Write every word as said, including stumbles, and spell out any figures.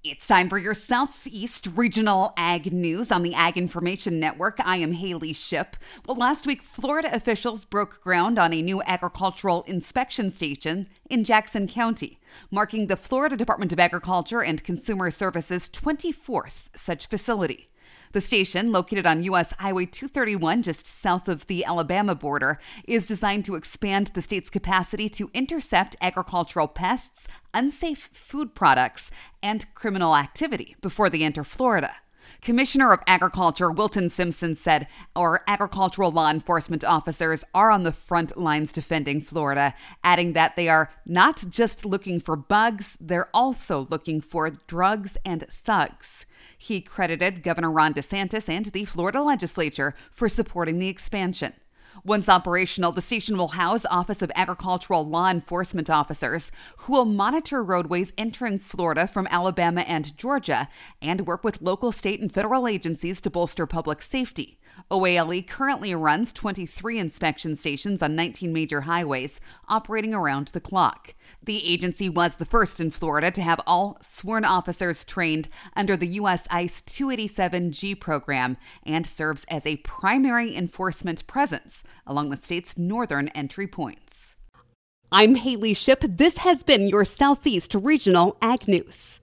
It's time for your Southeast Regional Ag News on the Ag Information Network. I am Haley Ship. Well, last week, Florida officials broke ground on a new agricultural inspection station in Jackson County, marking the Florida Department of Agriculture and Consumer Services' twenty-fourth such facility. The station, located on U S Highway two thirty-one, just south of the Alabama border, is designed to expand the state's capacity to intercept agricultural pests, unsafe food products, and criminal activity before they enter Florida. Commissioner of Agriculture Wilton Simpson said our agricultural law enforcement officers are on the front lines defending Florida, adding that they are not just looking for bugs, they're also looking for drugs and thugs. He credited Governor Ron DeSantis and the Florida legislature for supporting the expansion. Once operational, the station will house Office of Agricultural Law Enforcement officers who will monitor roadways entering Florida from Alabama and Georgia and work with local, state, and federal agencies to bolster public safety. O A L E currently runs twenty-three inspection stations on nineteen major highways, operating around the clock. The agency was the first in Florida to have all sworn officers trained under the U S ICE two eighty-seven G program and serves as a primary enforcement presence along the state's northern entry points. I'm Haley Ship. This has been your Southeast Regional Ag News.